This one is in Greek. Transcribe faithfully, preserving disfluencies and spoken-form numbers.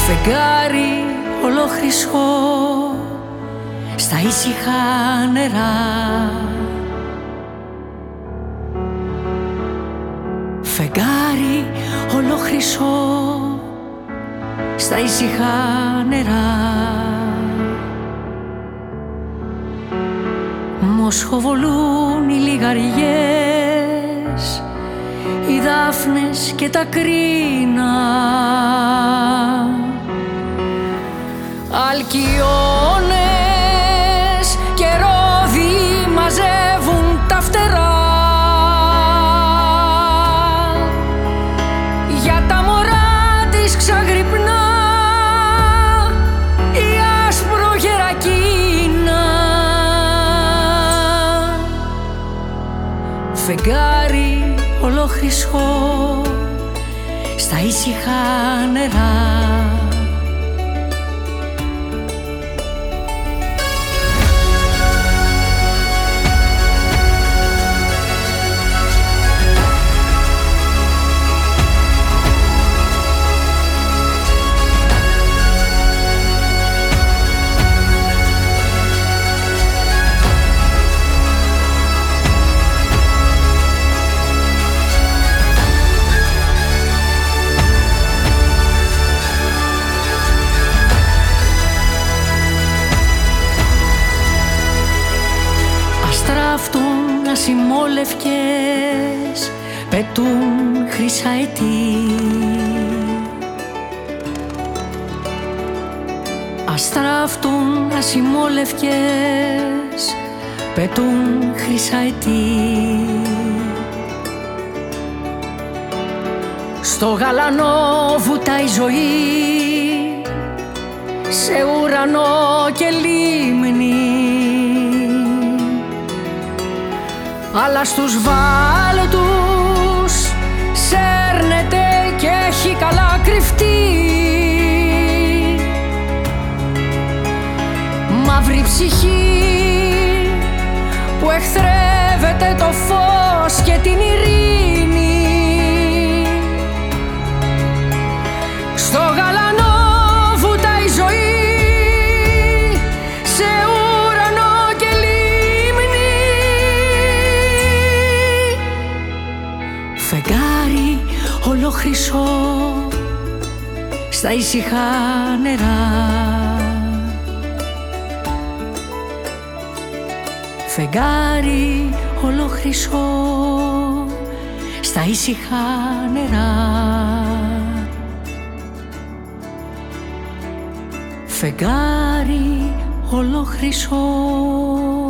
Φεγγάρι ολόχρυσο στα ήσυχα νερά, φεγγάρι ολόχρυσο στα ήσυχα νερά. Μοσχοβολούν οι λιγαριές, οι δάφνες και τα κρίνα, αλκιόνες και ρόδι μαζεύουν τα φτερά για τα μωρά της ξαγρυπνά η άσπρο γερακίνα. Φεγγάρι ολόχρυσο στα ήσυχα νερά, ασημόλευκες πετούν χρυσαετοί, αστράφτουν ασημόλευκες πετούν χρυσαετοί. Στο γαλανό βουτάει η ζωή, σε ουρανό και λίμνη, αλλά στους βάλτους σέρνεται και έχει καλά κρυφτεί. Μαύρη ψυχή που εχθρεύεται το φως και την ειρήνη. Στο γαλανό βουτάει η ζωή, σε ουρανό και λίμνη. Φεγγάρι ολόχρυσο στα ήσυχα νερά, φεγγάρι ολόχρυσο στα ήσυχα νερά, φεγγάρι ολόχρυσο